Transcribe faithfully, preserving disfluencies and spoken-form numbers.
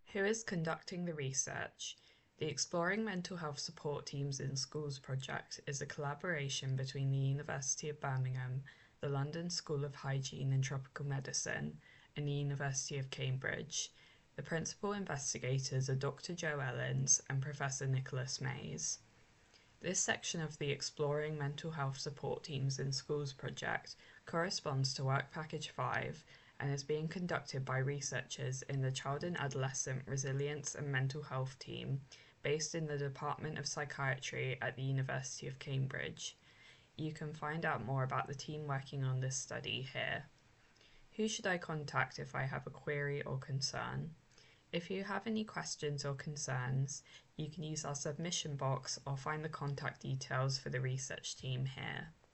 Who is conducting the research? The Exploring Mental Health Support Teams in Schools project is a collaboration between the University of Birmingham, the London School of Hygiene and Tropical Medicine, and the University of Cambridge. The principal investigators are Doctor Jo Ellens and Professor Nicholas Mays. This section of the Exploring Mental Health Support Teams in Schools project corresponds to Work Package five and is being conducted by researchers in the Child and Adolescent Resilience and Mental Health team based in the Department of Psychiatry at the University of Cambridge. You can find out more about the team working on this study here. Who should I contact if I have a query or concern? If you have any questions or concerns, you can use our submission box or find the contact details for the research team here.